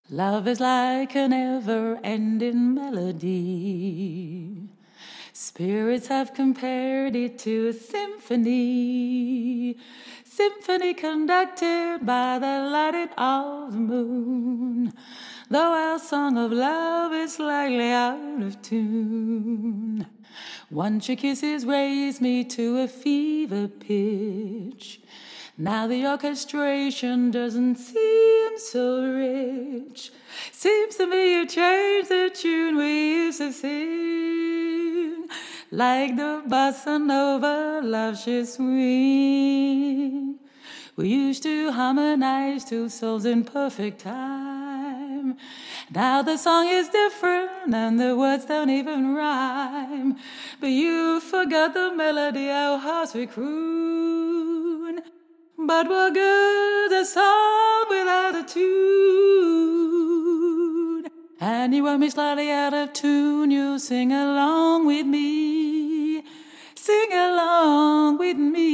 Love is like a never-ending melody. Spirits have compared it to a symphony. Symphony conducted by the lighting of the moon. Though our song of love is slightly out of tune. Once your kisses raised me to a fever pitch. Now the orchestration doesn't seem so rich. Seems to me you changed the tune we used to sing. Like the bossa nova love should swing. We used to harmonize two souls in perfect time. Now the song is different and the words don't even rhyme. But you forgot the melody our hearts we croon. But what good's a song without a tune? And you want me slightly out of tune, you sing along with me. Sing along with me.